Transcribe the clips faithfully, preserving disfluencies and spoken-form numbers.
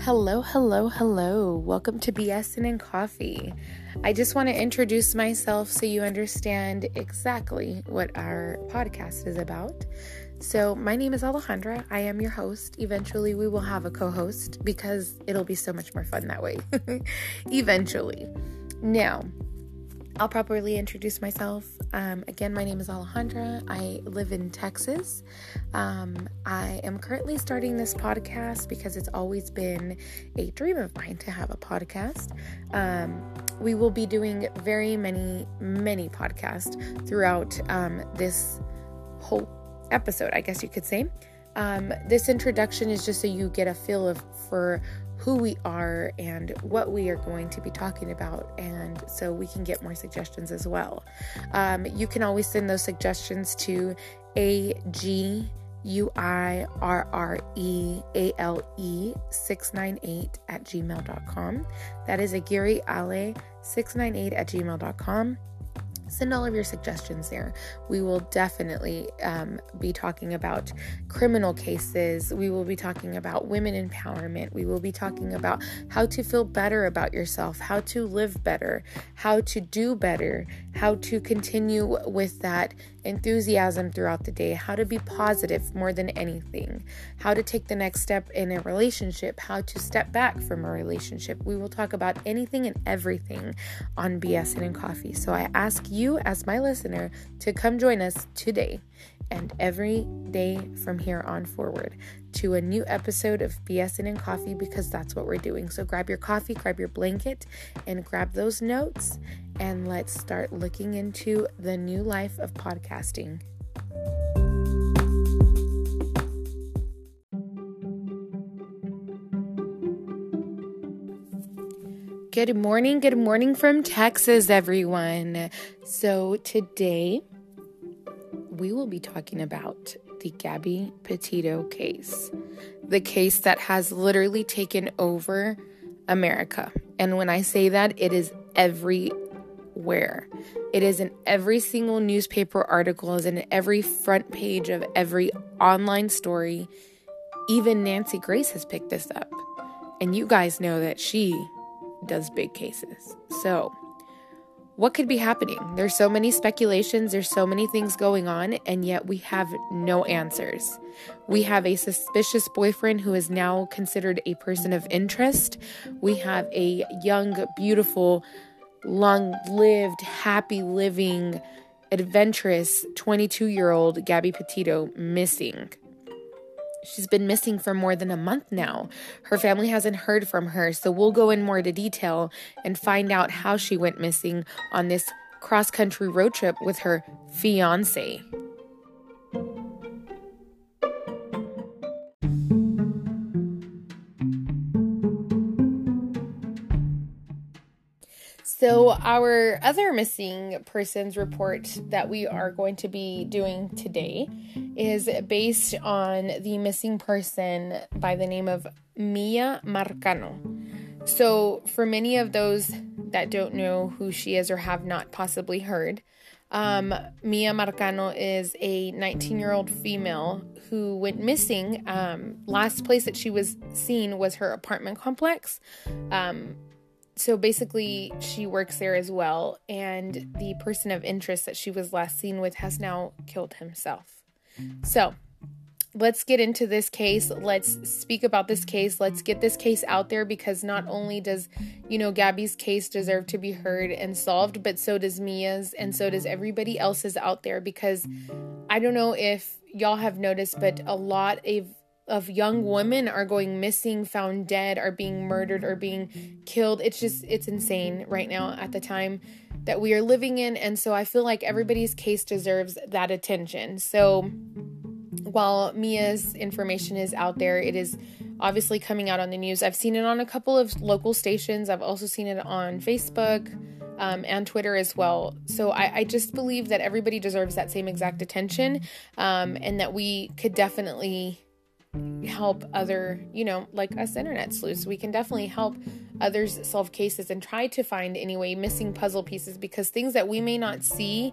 Hello, hello, hello. Welcome to BSing and Coffee. I just want to introduce myself so you understand exactly what our podcast is about. So my name is Alejandra. I am your host. Eventually we will have a co-host because it'll be so much more fun that way. Eventually. Now, I'll properly introduce myself. Um, again, my name is Alejandra. I live in Texas. Um, I am currently starting this podcast because it's always been a dream of mine to have a podcast. Um, we will be doing very many, many podcasts throughout um, this whole episode, I guess you could say. Um, this introduction is just so you get a feel of for who we are and what we are going to be talking about, and so we can get more suggestions as well. Um, you can always send those suggestions to A G U I R R E A L E six nine eight at gmail dot com. That is Aguirre Ale six nine eight at gmail dot com. Send all of your suggestions there. We will definitely um, be talking about criminal cases. We will be talking about women empowerment. We will be talking about how to feel better about yourself, how to live better, how to do better, how to continue with that enthusiasm throughout the day, how to be positive more than anything, how to take the next step in a relationship, how to step back from a relationship. We will talk about anything and everything on BSing and Coffee. So I ask you as my listener to come join us today and every day from here on forward to a new episode of BSing and Coffee, because that's what we're doing. So grab your coffee, grab your blanket, and grab those notes, and let's start looking into the new life of podcasting. Good morning, good morning from Texas, everyone. So today we will be talking about the Gabby Petito case, the case that has literally taken over America. And when I say that, it is everywhere. It is in every single newspaper article, is in every front page of every online story. Even Nancy Grace has picked this up. And you guys know that she does big cases. So what could be happening? There's so many speculations, there's so many things going on, and yet we have no answers. We have a suspicious boyfriend who is now considered a person of interest. We have a young, beautiful, long-lived, happy living, adventurous twenty-two-year-old Gabby Petito missing. She's been missing for more than a month now. Her family hasn't heard from her, so we'll go in more into detail and find out how she went missing on this cross-country road trip with her fiancé. So our other missing persons report that we are going to be doing today is based on the missing person by the name of Mia Marcano. So for many of those that don't know who she is or have not possibly heard, um, Mia Marcano is a nineteen-year-old female who went missing. Um, last place that she was seen was her apartment complex. Um, So basically, she works there as well, and the person of interest that she was last seen with has now killed himself. So let's get into this case. Let's speak about this case. Let's get this case out there, because not only does, you know, Gabby's case deserve to be heard and solved, but so does Mia's, and so does everybody else's out there, because I don't know if y'all have noticed, but a lot of of young women are going missing, found dead, are being murdered, or being killed. It's just, it's insane right now at the time that we are living in. And so I feel like everybody's case deserves that attention. So while Mia's information is out there, it is obviously coming out on the news. I've seen it on a couple of local stations. I've also seen it on Facebook um, and Twitter as well. So I, I just believe that everybody deserves that same exact attention, um, and that we could definitely help other, you know, like us internet sleuths, we can definitely help others solve cases and try to find anyway missing puzzle pieces, because things that we may not see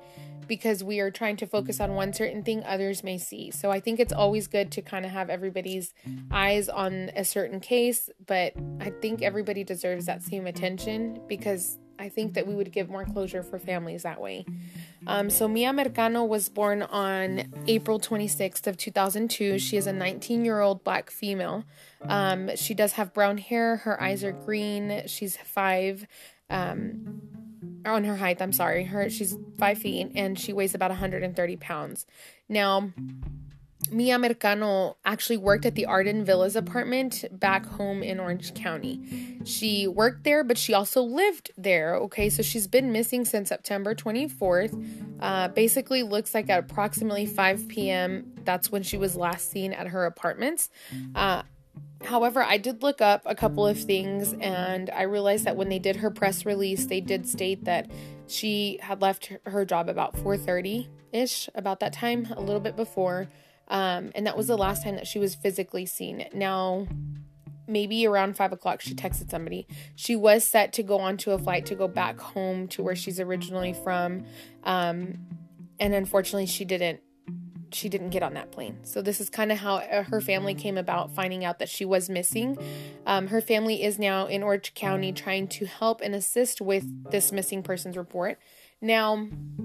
because we are trying to focus on one certain thing others may see. So I think it's always good to kind of have everybody's eyes on a certain case, but I think everybody deserves that same attention because I think that we would give more closure for families that way. Um, so Mia Mercano was born on April twenty-sixth of two thousand two. She is a nineteen-year-old Black female. Um, she does have brown hair. Her eyes are green. She's five, um, on her height, I'm sorry. Her She's five feet and she weighs about one hundred thirty pounds. Now, Mia Mercano actually worked at the Arden Villas apartment back home in Orange County. She worked there, but she also lived there. Okay, so she's been missing since September twenty-fourth. Uh, basically looks like at approximately five p.m. That's when she was last seen at her apartments. Uh, however, I did look up a couple of things and I realized that when they did her press release, they did state that she had left her job about four thirty-ish, about that time, a little bit before. Um, and that was the last time that she was physically seen. Now, maybe around five o'clock, she texted somebody. She was set to go onto a flight to go back home to where she's originally from. Um, and unfortunately, she didn't, she didn't get on that plane. So this is kind of how her family came about finding out that she was missing. Um, her family is now in Orange County trying to help and assist with this missing persons report. Now,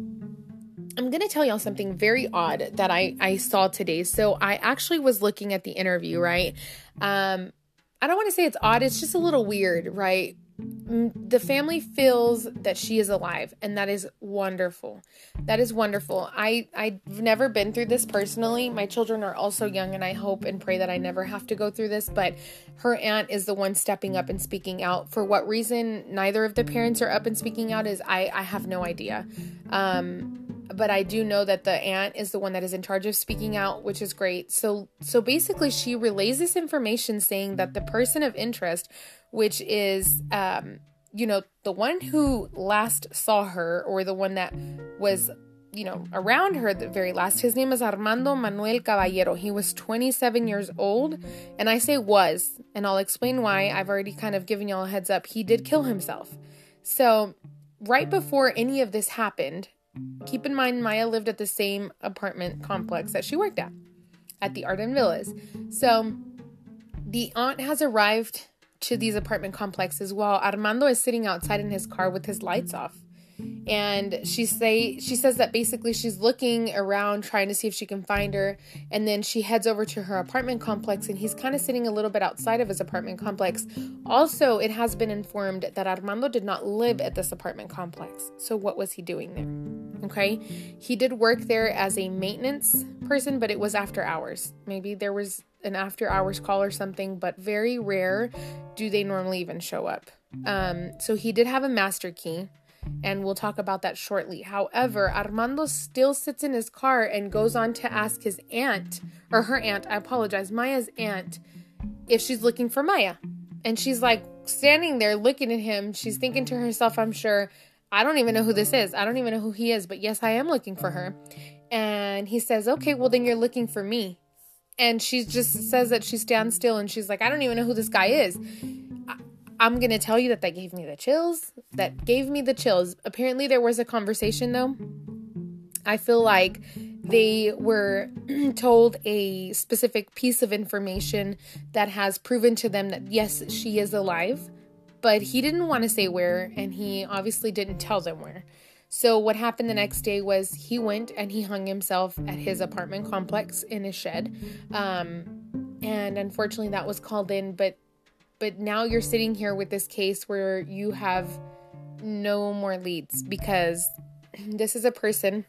I'm going to tell y'all something very odd that I, I saw today. So I actually was looking at the interview, right? Um, I don't want to say it's odd. It's just a little weird, right? The family feels that she is alive, and that is wonderful. That is wonderful. I, I've never been through this personally. My children are also young, and I hope and pray that I never have to go through this, but her aunt is the one stepping up and speaking out. For what reason neither of the parents are up and speaking out is I, I have no idea. Um, but I do know that the aunt is the one that is in charge of speaking out, which is great. So, so basically she relays this information saying that the person of interest, which is, um, you know, the one who last saw her, or the one that was, you know, around her the very last, his name is Armando Manuel Caballero. He was twenty-seven years old, and I say was, and I'll explain why. I've already kind of given y'all a heads up. He did kill himself. So right before any of this happened, keep in mind, Maya lived at the same apartment complex that she worked at, at the Arden Villas. So the aunt has arrived to these apartment complexes while Armando is sitting outside in his car with his lights off. And she say she says that basically she's looking around trying to see if she can find her, and then she heads over to her apartment complex, and he's kind of sitting a little bit outside of his apartment complex. Also, it has been informed that Armando did not live at this apartment complex. So what was he doing there? Okay, he did work there as a maintenance person, but it was after hours. Maybe there was an after hours call or something, but very rare do they normally even show up. Um, so he did have a master key, and we'll talk about that shortly. However, Armando still sits in his car and goes on to ask his aunt, or her aunt, I apologize, Maya's aunt, if she's looking for Maya. And she's like standing there looking at him. She's thinking to herself, I'm sure, I don't even know who this is. I don't even know who he is, but yes, I am looking for her. And he says, okay, well then you're looking for me. And she just says that she stands still and she's like, I don't even know who this guy is. I- I'm going to tell you that that gave me the chills. That gave me the chills. Apparently there was a conversation though. I feel like they were told a specific piece of information that has proven to them that yes, she is alive, but he didn't want to say where, and he obviously didn't tell them where. So what happened the next day was he went and he hung himself at his apartment complex in his shed. Um, and unfortunately that was called in, but But now you're sitting here with this case where you have no more leads, because this is a person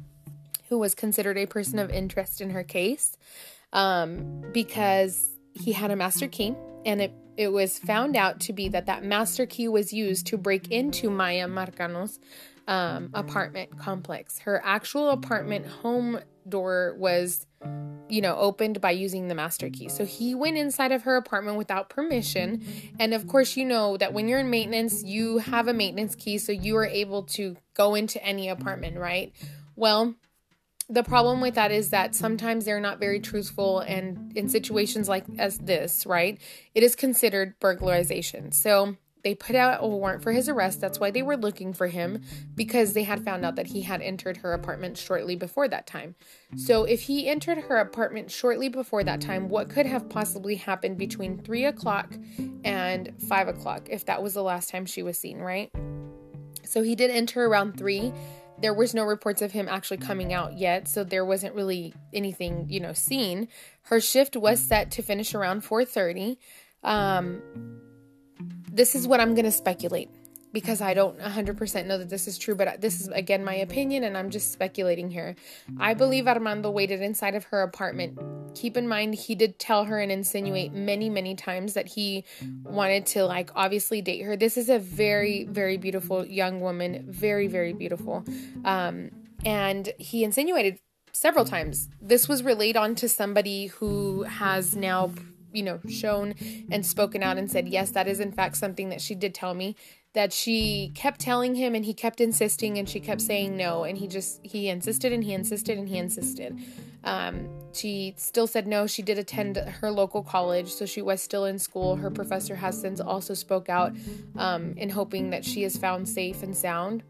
who was considered a person of interest in her case, um, because he had a master key, and it, it was found out to be that that master key was used to break into Maya Mercano's um, apartment complex. Her actual apartment home door was, you know, opened by using the master key. So he went inside of her apartment without permission. And of course, you know that when you're in maintenance, you have a maintenance key, so you are able to go into any apartment, right? Well, the problem with that is that sometimes they're not very truthful, and in situations like as this, right, it is considered burglarization. So They put out a warrant for his arrest. That's why they were looking for him, because they had found out that he had entered her apartment shortly before that time. So if he entered her apartment shortly before that time, what could have possibly happened between three o'clock and five o'clock if that was the last time she was seen, right? So he did enter around three. There was no reports of him actually coming out yet, so there wasn't really anything, you know, seen. Her shift was set to finish around four thirty. Um... This is what I'm going to speculate, because I don't one hundred percent know that this is true, but this is, again, my opinion, and I'm just speculating here. I believe Armando waited inside of her apartment. Keep in mind, he did tell her and insinuate many, many times that he wanted to, like, obviously date her. This is a very, very beautiful young woman, very, very beautiful. Um, and he insinuated several times. This was relayed on to somebody who has now, you know, shown and spoken out and said, yes, that is in fact something that she did tell me, that she kept telling him and he kept insisting and she kept saying no. And he just, he insisted and he insisted and he insisted. Um, she still said no. She did attend her local college, so she was still in school. Her professor has since also spoke out, um, in hoping that she is found safe and sound.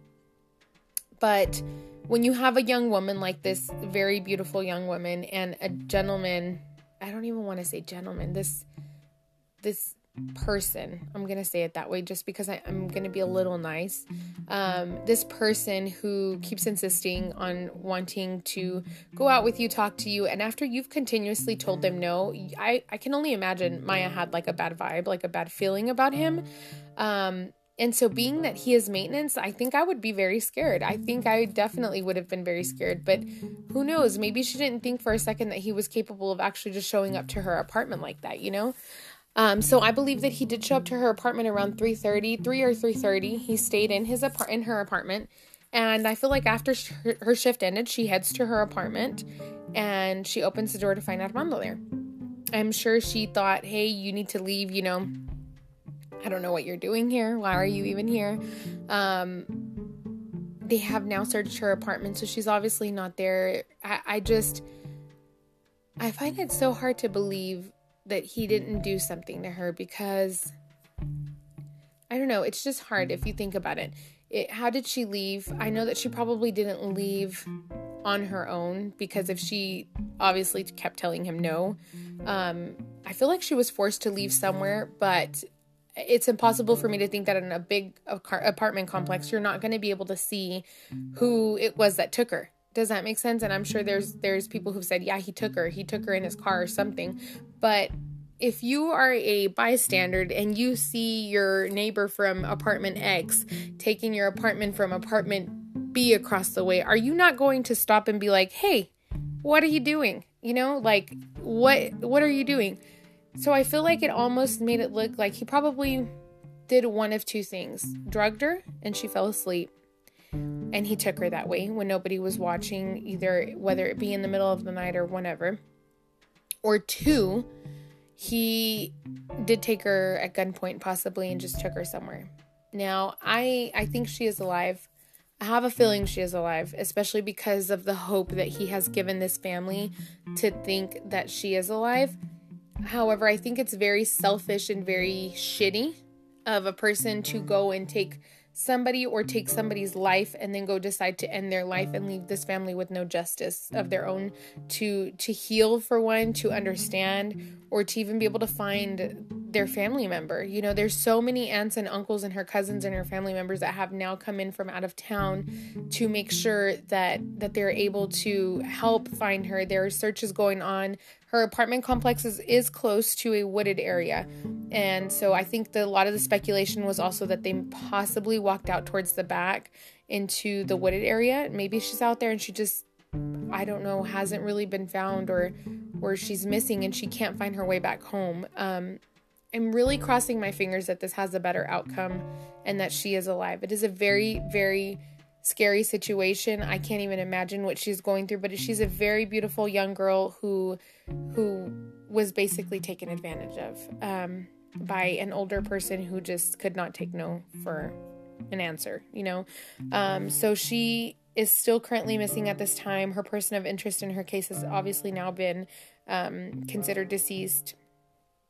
But when you have a young woman like this, very beautiful young woman, and a gentleman, I don't even want to say gentleman, this, this person, I'm going to say it that way just because I, I'm going to be a little nice. Um, this person who keeps insisting on wanting to go out with you, talk to you. And after you've continuously told them no, I, I can only imagine Maya had like a bad vibe, like a bad feeling about him. Um, And so being that he is maintenance, I think I would be very scared. I think I definitely would have been very scared, but who knows? Maybe she didn't think for a second that he was capable of actually just showing up to her apartment like that, you know? Um, so I believe that he did show up to her apartment around three thirty, three or three thirty. He stayed in his apart- in her apartment. And I feel like after sh- her shift ended, she heads to her apartment and she opens the door to find Armando there. I'm sure she thought, hey, you need to leave, you know, I don't know what you're doing here. Why are you even here? Um, they have now searched her apartment, so she's obviously not there. I, I just, I find it so hard to believe that he didn't do something to her, because, I don't know, it's just hard if you think about it. It, how did she leave? I know that she probably didn't leave on her own, because if she obviously kept telling him no, um, I feel like she was forced to leave somewhere, but it's impossible for me to think that in a big apartment complex, you're not going to be able to see who it was that took her. Does that make sense? And I'm sure there's there's people who've said, yeah, he took her. He took her in his car or something. But if you are a bystander and you see your neighbor from apartment X taking your apartment from apartment B across the way, are you not going to stop and be like, hey, what are you doing? You know, like, what what are you doing? So I feel like it almost made it look like he probably did one of two things. Drugged her and she fell asleep. And he took her that way when nobody was watching, either whether it be in the middle of the night or whenever. Or two, he did take her at gunpoint possibly and just took her somewhere. Now, I, I think she is alive. I have a feeling she is alive, especially because of the hope that he has given this family to think that she is alive. However, I think it's very selfish and very shitty of a person to go and take somebody or take somebody's life and then go decide to end their life and leave this family with no justice of their own to to heal, for one, to understand, or to even be able to find their family member. You know, there's so many aunts and uncles and her cousins and her family members that have now come in from out of town to make sure that that they're able to help find her. There are searches going on. Her apartment complex is, is close to a wooded area. And so I think that a lot of the speculation was also that they possibly walked out towards the back into the wooded area. Maybe she's out there and she just, I don't know, hasn't really been found, or or she's missing and she can't find her way back home. Um, I'm really crossing my fingers that this has a better outcome and that she is alive. It is a very, very scary situation. I can't even imagine what she's going through, but she's a very beautiful young girl who who was basically taken advantage of um, by an older person who just could not take no for an answer, you know? Um, so she is still currently missing at this time. Her person of interest in her case has obviously now been um, considered deceased.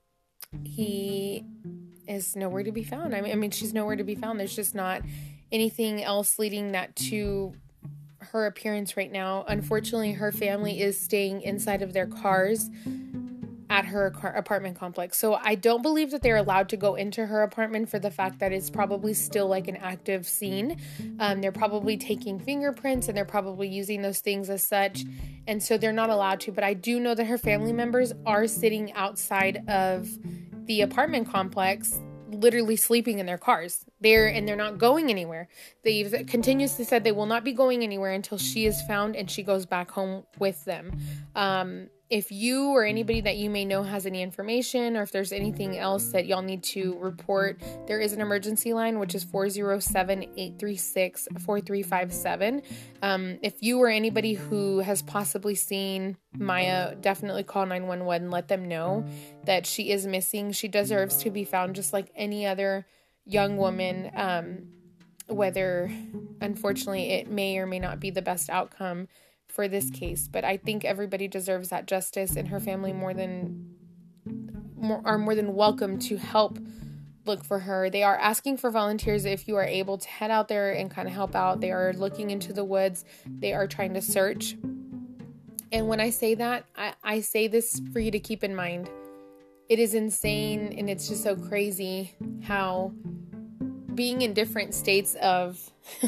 he is nowhere to be found. I mean, I mean, she's nowhere to be found. There's just not anything else leading that to her appearance right now. Unfortunately, her family is staying inside of their cars at her car- apartment complex. So I don't believe that they're allowed to go into her apartment for the fact that it's probably still like an active scene. Um, they're probably taking fingerprints and they're probably using those things as such. And so they're not allowed to. But I do know that her family members are sitting outside of the apartment complex, literally sleeping in their cars. They're and they're not going anywhere. They've continuously said they will not be going anywhere until she is found and she goes back home with them. Um, if you or anybody that you may know has any information, or if there's anything else that y'all need to report, there is an emergency line, which is four oh seven, eight three six, four three five seven. Um, if you or anybody who has possibly seen Maya, definitely call nine one one and let them know that she is missing. She deserves to be found just like any other young woman, um, whether, unfortunately, it may or may not be the best outcome for this case, but I think everybody deserves that justice, and her family more than more, are more than welcome to help look for her. They are asking for volunteers if you are able to head out there and kind of help out. They are looking into the woods. They are trying to search. And when I say that, I, I say this for you to keep in mind. It is insane, and it's just so crazy how being in different states of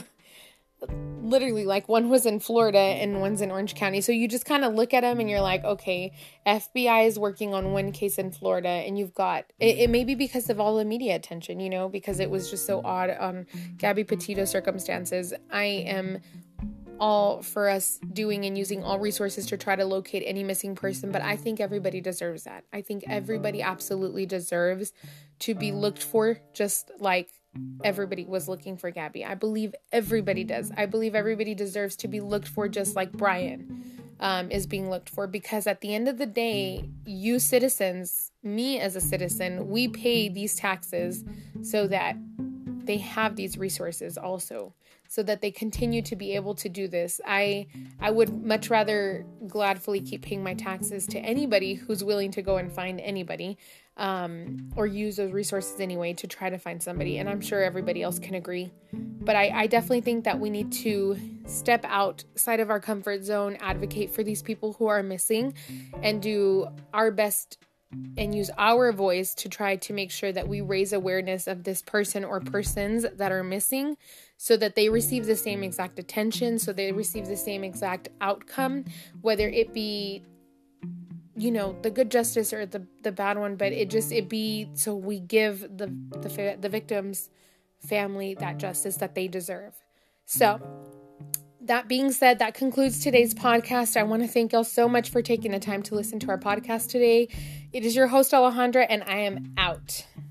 literally, like, one was in Florida and one's in Orange County. So you just kind of look at them and you're like, okay, F B I is working on one case in Florida, and you've got, it, it may be because of all the media attention, you know, because it was just so odd on Gabby Petito circumstances. I am all for us doing and using all resources to try to locate any missing person, but I think everybody deserves that. I think everybody absolutely deserves to be looked for, just like everybody was looking for Gabby. I believe everybody does. I believe everybody deserves to be looked for, just like Brian um, is being looked for, because at the end of the day, you citizens, me as a citizen, we pay these taxes so that they have these resources also, so that they continue to be able to do this. I I would much rather gladfully keep paying my taxes to anybody who's willing to go and find anybody, um, or use those resources anyway to try to find somebody. And I'm sure everybody else can agree. But I, I definitely think that we need to step outside of our comfort zone, advocate for these people who are missing, and do our best and use our voice to try to make sure that we raise awareness of this person or persons that are missing, so that they receive the same exact attention, so they receive the same exact outcome, whether it be, you know, the good justice or the, the bad one, but it just, it be, so we give the, the, the victim's family that justice that they deserve. So that being said, that concludes today's podcast. I want to thank y'all so much for taking the time to listen to our podcast today. It is your host, Alejandra, and I am out.